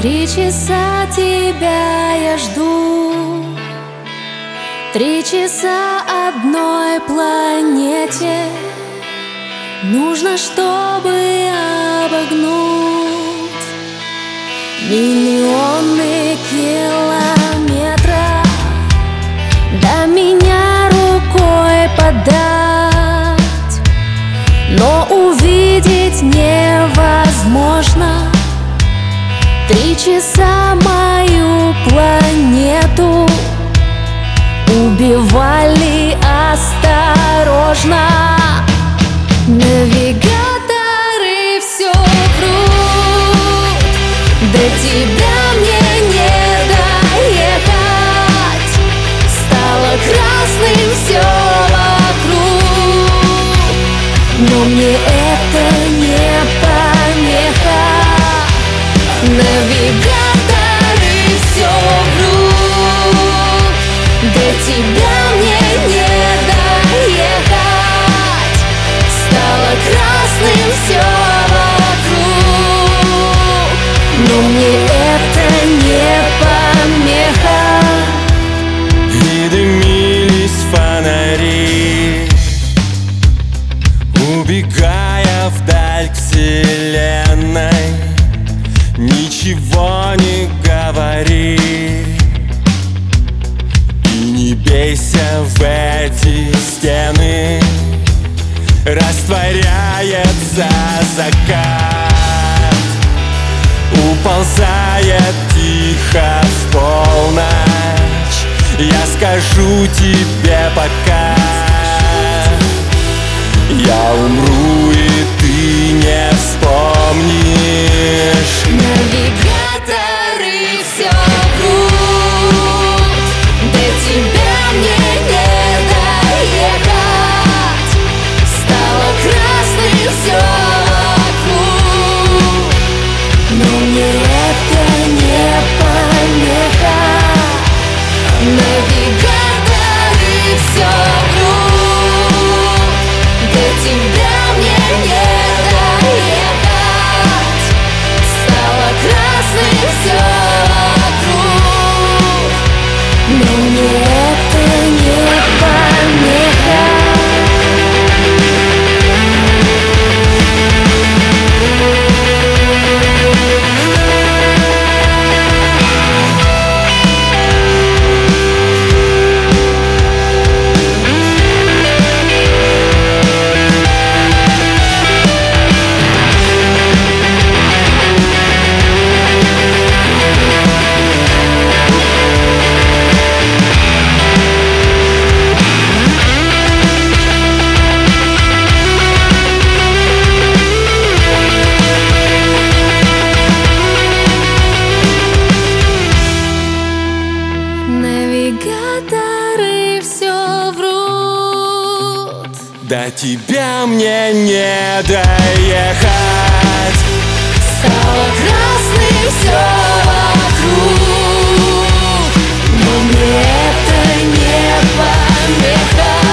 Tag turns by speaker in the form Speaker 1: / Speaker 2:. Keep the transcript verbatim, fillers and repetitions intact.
Speaker 1: Три часа тебя я жду, три часа одной планете нужно, чтобы обогнуть миллионы километров. До меня рукой подать, но увидеть невозможно. Три часа мою планету убивали осторожно. Навигаторы все врут, до тебя мне не доехать. Стало красным все вокруг, но мне это не помеха. Навигаторы все врут, до тебя мне не доехать. Стало красным все вокруг, но мне это не помеха.
Speaker 2: И дымились фонари, убегая вдаль к вселенной. Ничего не говори и не бейся в эти стены. Растворяется закат, уползает тихо в полночь. Я скажу тебе пока, я умру и ты не вспомнишь.
Speaker 1: Навигаторы все врут, до тебя мне не доехать. Стало красным все вокруг, но мне это не помеха. Навигаторы все врут, до тебя мне не доехать. Стало красным все вокруг, но мне это не помеха. Навигаторы все врут,
Speaker 2: до тебя мне не доехать.
Speaker 1: стало красным все вокруг, но мне это не помеха.